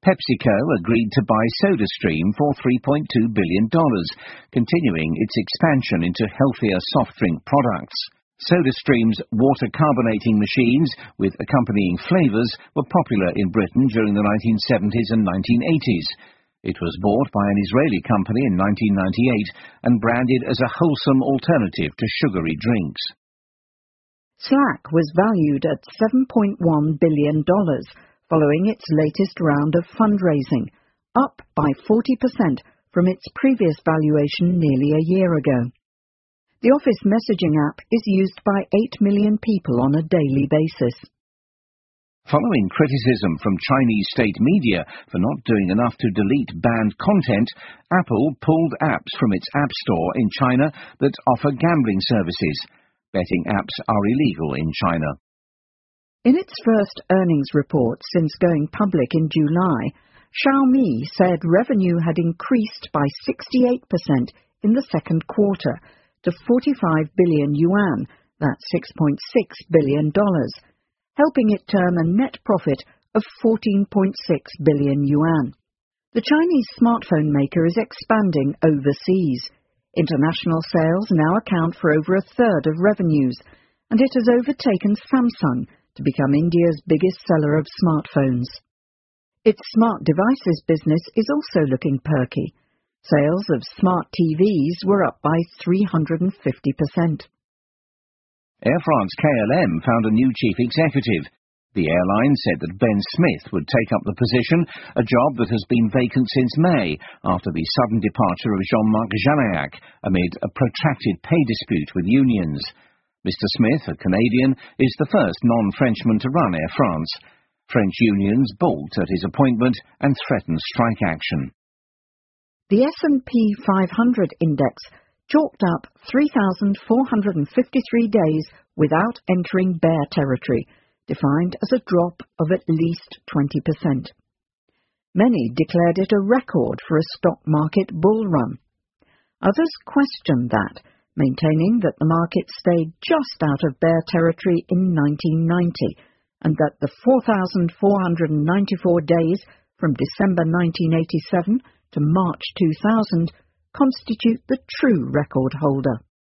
PepsiCo agreed to buy SodaStream for $3.2 billion, continuing its expansion into healthier soft drink products. SodaStream's water carbonating machines, with accompanying flavours, were popular in Britain during the 1970s and 1980s. It was bought by an Israeli company in 1998 and branded as a wholesome alternative to sugary drinks. Slack was valued at $7.1 billion, following its latest round of fundraising, up by 40% from its previous valuation nearly a year ago. The Office messaging app is used by 8 million people on a daily basis. Following criticism from Chinese state media for not doing enough to delete banned content, Apple pulled apps from its App Store in China that offer gambling services. Betting apps are illegal in China. In its first earnings report since going public in July, Xiaomi said revenue had increased by 68% in the second quarter to 45 billion yuan, that's $6.6 billion, helping it turn a net profit of 14.6 billion yuan. The Chinese smartphone maker is expanding overseas. International sales now account for over a third of revenues, and it has overtaken Samsung to become India's biggest seller of smartphones. Its smart devices business is also looking perky. Sales of smart TVs were up by 350%. Air France KLM found a new chief executive. The airline said that Ben Smith would take up the position, a job that has been vacant since May, after the sudden departure of Jean-Marc Janaillac amid a protracted pay dispute with unions. Mr. Smith, a Canadian, is the first non-Frenchman to run Air France. French unions balked at his appointment and threatened strike action. The S&P 500 index chalked up 3,453 days without entering bear territory, defined as a drop of at least 20%. Many declared it a record for a stock market bull run. Others questioned that, maintaining that the market stayed just out of bear territory in 1990, and that the 4,494 days from December 1987 to March 2000 constitute the true record holder.